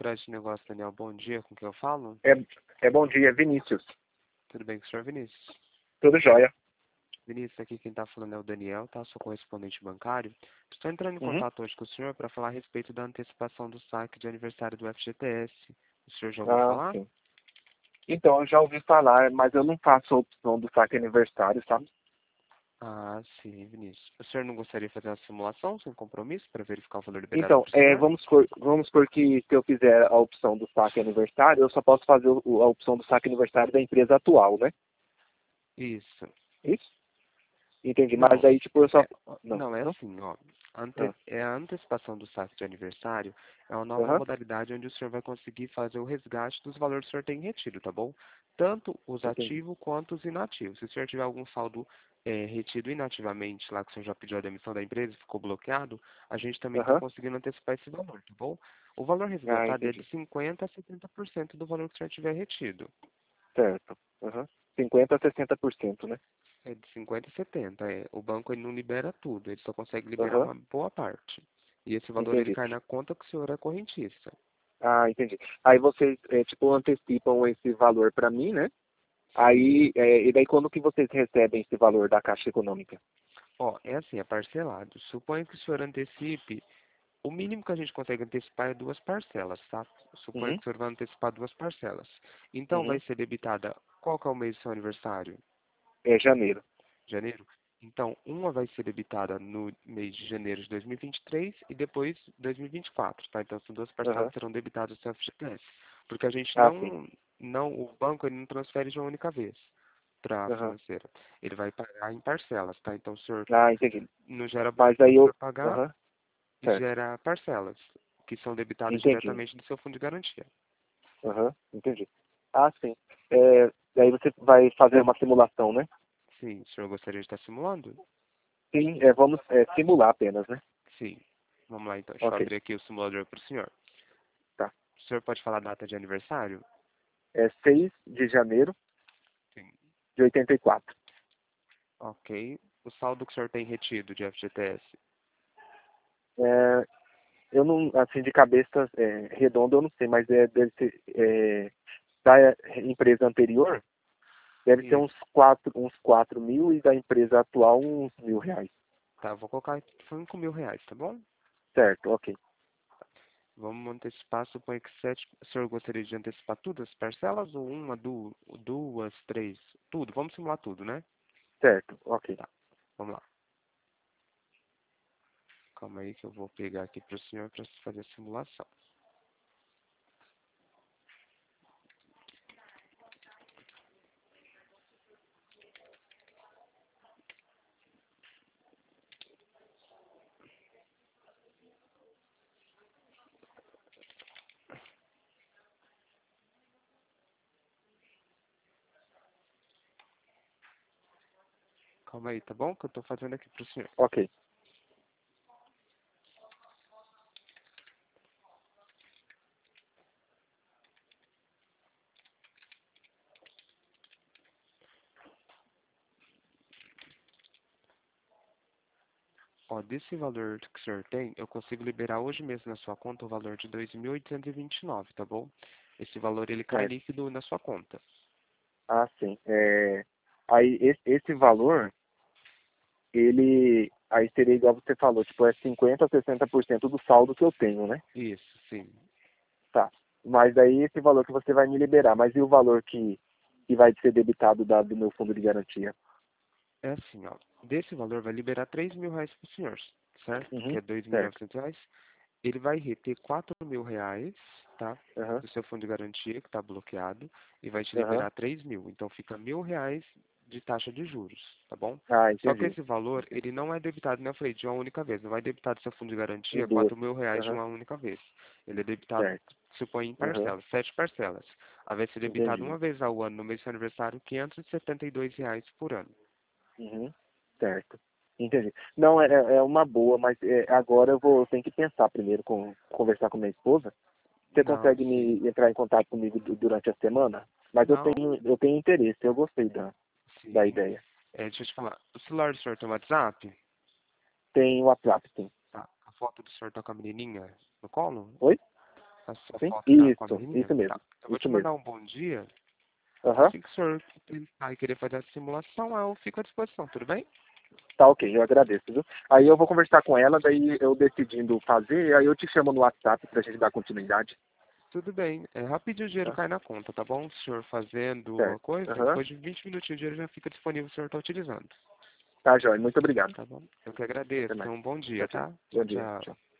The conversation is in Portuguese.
Crédito de Negócio, Daniel. Bom dia, com quem eu falo? Bom dia, Vinícius. Tudo bem com o senhor, Vinícius? Tudo jóia. Vinícius, aqui quem está falando é o Daniel, tá? Sou correspondente bancário. Estou entrando em Uhum. contato hoje com o senhor para falar a respeito da antecipação do saque de aniversário do FGTS. O senhor já ouviu falar? Sim. Então, eu já ouvi falar, mas eu não faço a opção do saque aniversário, sabe? Ah, sim, Vinícius. O senhor não gostaria de fazer uma simulação sem compromisso para verificar o valor liberado Então, para o senhor? vamos supor que se eu fizer a opção do saque aniversário, eu só posso fazer a opção do saque aniversário da empresa atual, né? Isso. Isso? Entendi. Mas Não, aí, tipo, eu só... é, Não, não, é não? assim, ó. Ah, A antecipação do saque de aniversário é uma nova Aham, modalidade onde o senhor vai conseguir fazer o resgate dos valores que o senhor tem retido, tá bom? Tanto os entendi. ativos quanto os inativos. Se o senhor tiver algum saldo retido inativamente, lá que o senhor já pediu a demissão da empresa e ficou bloqueado, a gente também está Aham. conseguindo antecipar esse valor, tá bom? O valor resgatado é de Entendi. 50% a 70% do valor que o senhor tiver retido. Certo. Aham. 50% a 60%, né? É de 50 a 70. O banco ele não libera tudo, ele só consegue liberar Aham. uma boa parte. E esse valor ele Entendi. cai na conta que o senhor é correntista. Entendi. Aí vocês, tipo, antecipam esse valor para mim, né? Sim. Aí, e daí quando que vocês recebem esse valor da Caixa Econômica? Ó, é assim, é parcelado. Suponha que o senhor antecipe, o mínimo que a gente consegue antecipar é 2 parcelas, tá? Suponha que Uhum, o senhor vai antecipar 2 parcelas. Então vai uhum. ser debitada, qual que é o mês do seu aniversário? É janeiro. Janeiro? Então, uma vai ser debitada no mês de janeiro de 2023 e depois 2024, tá? Então, são 2 parcelas Aham. que serão debitadas do FGTS. Porque a gente Sim. o banco ele não transfere de uma única vez para a Aham. financeira. Ele vai pagar em parcelas, tá? Então, o senhor Entendi. não gera Mas boleto aí eu... para pagar Aham. e Certo. gera parcelas, que são debitadas Entendi. diretamente do seu fundo de garantia. Aham. Entendi. Sim. Daí você vai fazer uma simulação, né? Sim, o senhor gostaria de estar simulando? Sim, vamos simular apenas, né? Sim. Vamos lá, então. Deixa eu Ok. abrir aqui o simulador para o senhor. Tá. O senhor pode falar a data de aniversário? É 6 de janeiro Sim. de 84. Ok. O saldo que o senhor tem retido de FGTS? É, eu não, assim, de cabeça redonda eu não sei, mas deve ser, da empresa anterior, deve ser Isso. uns 4 mil e da empresa atual uns R$ 1.000. Tá, eu vou colocar aqui 5.000 reais, tá bom? Certo, ok. Vamos antecipar, suponho que 7. O senhor gostaria de antecipar todas as parcelas ou uma, duas, três? Tudo, vamos simular tudo, né? Certo, ok. Tá, vamos lá. Calma aí que eu vou pegar aqui para o senhor para fazer a simulação. Calma aí, tá bom? Que eu estou fazendo aqui para o senhor. Ok. Ó, desse valor que o senhor tem, eu consigo liberar hoje mesmo na sua conta o valor de 2.829, tá bom? Esse valor ele cai Certo. líquido na sua conta. Sim. Aí esse valor, aí seria igual você falou, tipo, é 50% a 60% do saldo que eu tenho, né? Isso, sim. Tá. Mas daí esse valor que você vai me liberar, mas e o valor que vai ser debitado do meu fundo de garantia? É assim, ó. Desse valor vai liberar 3.000 reais para o senhor, certo? Que Uhum. é dois mil e Certo. novecentos reais. Ele vai reter 4.000 reais, tá? Aham. Do seu fundo de garantia, que está bloqueado, e vai te Aham. liberar 3.000. Então fica 1.000 reais de taxa de juros, tá bom? Só que Entendi. esse valor, ele não é debitado na frente de uma única vez. Não vai debitar do seu fundo de Em garantia duas. 4.000 reais de Aham. uma única vez. Ele é debitado, Certo. supõe em Aham. parcelas, 7 parcelas. Vai ser debitado Entendi. uma vez ao ano, no mês do seu aniversário, R$ 572 por ano. Uhum. Certo. Entendi. Não, é uma boa, mas agora eu tenho que pensar primeiro, conversar com minha esposa. Você Não, consegue sim. me entrar em contato comigo durante a semana? Mas Não, eu tenho interesse, eu gostei da sim. ideia. Deixa eu te falar. O celular do senhor tem WhatsApp? Tem WhatsApp, sim. Tá. A foto do senhor tá com a menininha no colo? Oi? A sua Sim? foto com a Isso menininha? mesmo. Tá. Eu vou te Isso mandar mesmo. um bom dia. Aham. Assim que o senhor pensar e querer fazer a simulação, eu fico à disposição, tudo bem? Tá ok, eu agradeço, viu? Aí eu vou conversar com ela, daí eu decidindo fazer, aí eu te chamo no WhatsApp pra gente dar continuidade. Tudo bem. É rapidinho o dinheiro Tá? cai na conta, tá bom? O senhor fazendo a Certo. coisa, Aham. depois de 20 minutinhos o dinheiro já fica disponível, o senhor está utilizando. Tá, Jóia. Muito obrigado. Tá bom? Eu que Até agradeço. mais. Tenha um bom Tchau, dia, tchau. tá? Bom dia. Tchau. Tchau.